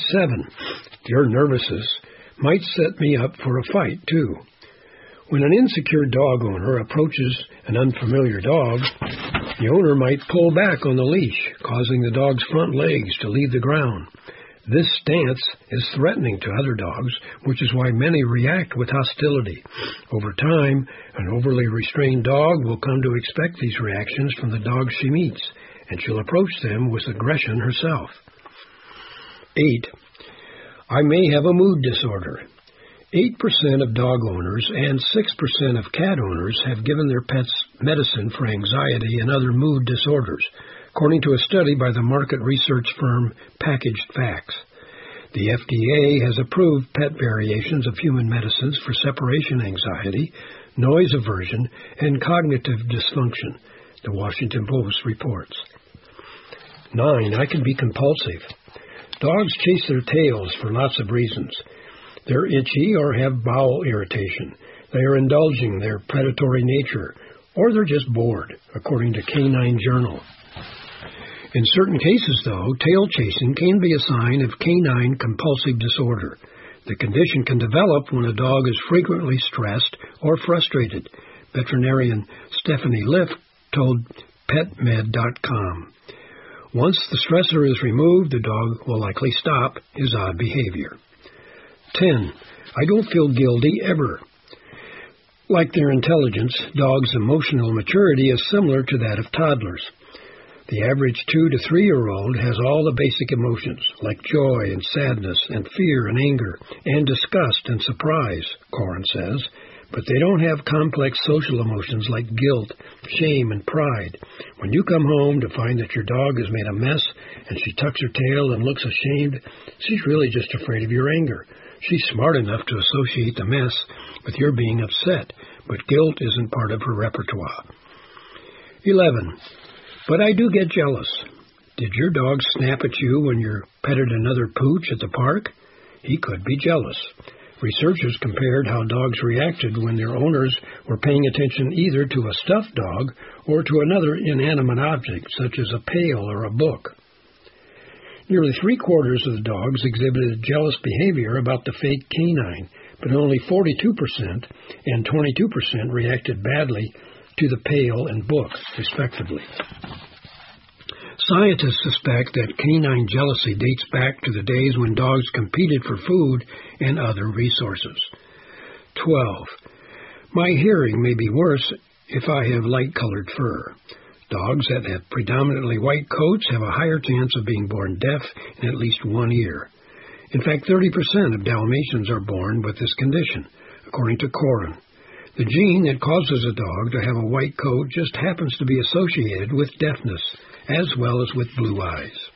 7. Your nervousness might set me up for a fight, too. When an insecure dog owner approaches an unfamiliar dog, the owner might pull back on the leash, causing the dog's front legs to leave the ground. This stance is threatening to other dogs, which is why many react with hostility. Over time, an overly restrained dog will come to expect these reactions from the dogs she meets, and she'll approach them with aggression herself. 8. I may have a mood disorder. 8% of dog owners and 6% of cat owners have given their pets medicine for anxiety and other mood disorders, according to a study by the market research firm Packaged Facts. The FDA has approved pet variations of human medicines for separation anxiety, noise aversion, and cognitive dysfunction, the Washington Post reports. 9. I can be compulsive. Dogs chase their tails for lots of reasons. They're itchy or have bowel irritation. They are indulging their predatory nature, or they're just bored, according to Canine Journal. In certain cases, though, tail chasing can be a sign of canine compulsive disorder. The condition can develop when a dog is frequently stressed or frustrated, veterinarian Stephanie Lift told PetMed.com. Once the stressor is removed, the dog will likely stop his odd behavior. 10. I don't feel guilty ever. Like their intelligence, dogs' emotional maturity is similar to that of toddlers. The average 2 to 3-year-old has all the basic emotions, like joy and sadness and fear and anger and disgust and surprise, Corin says, but they don't have complex social emotions like guilt, shame, and pride. When you come home to find that your dog has made a mess and she tucks her tail and looks ashamed, she's really just afraid of your anger. She's smart enough to associate the mess with your being upset, but guilt isn't part of her repertoire. 11. But I do get jealous. Did your dog snap at you when you petted another pooch at the park? He could be jealous. Researchers compared how dogs reacted when their owners were paying attention either to a stuffed dog or to another inanimate object, such as a pail or a book. Nearly 3/4 of the dogs exhibited jealous behavior about the fake canine, but only 42% and 22% reacted badly to the pail and book, respectively. Scientists suspect that canine jealousy dates back to the days when dogs competed for food and other resources. 12. My hearing may be worse if I have light-colored fur. Dogs that have predominantly white coats have a higher chance of being born deaf in at least 1 ear. In fact, 30% of Dalmatians are born with this condition, according to Corin. The gene that causes a dog to have a white coat just happens to be associated with deafness, as well as with blue eyes.